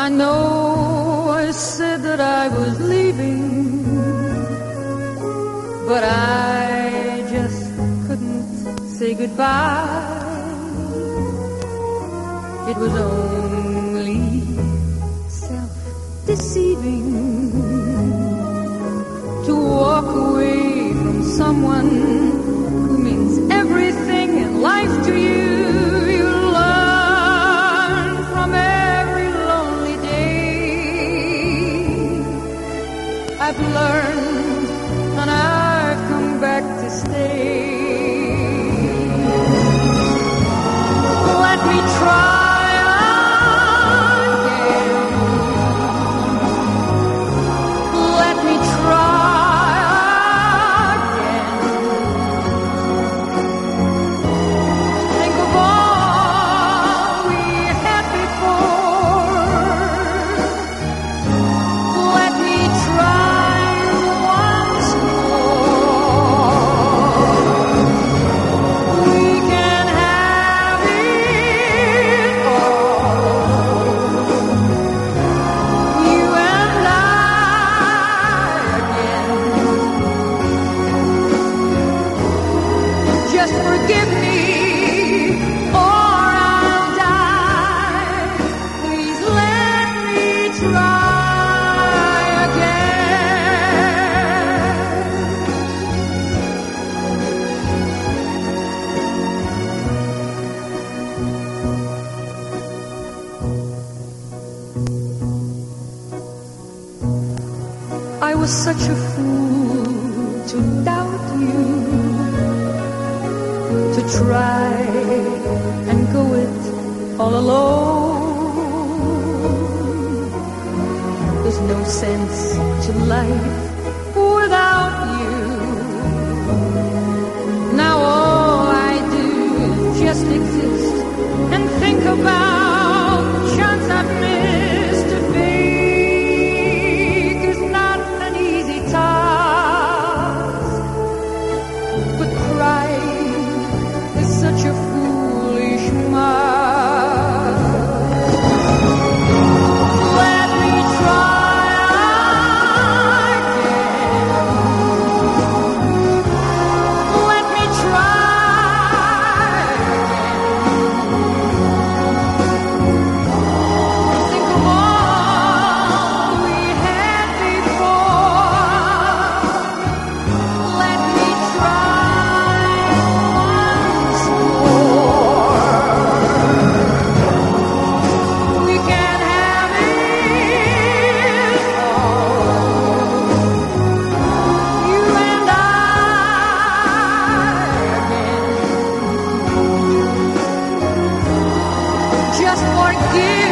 I know I said that I was leaving, but I just couldn't say goodbye. It was only self-deceiving to walk away from someone who means everything in life to you. You learn from every lonely day. I've learned and I've come back to stay. Let me try. Forgive me, or I'll die. Please let me try again. I was such a fool to doubt you, to try and go it all alone. There's no sense to life without you. Now all I do is just exist and think about the chance I've missed. To fake is not an easy task, but crying is such a foolish mask. Let me try again. Let me try again. Think of all we had before. Let me try once more. We can have it all, you and I again. Just forgive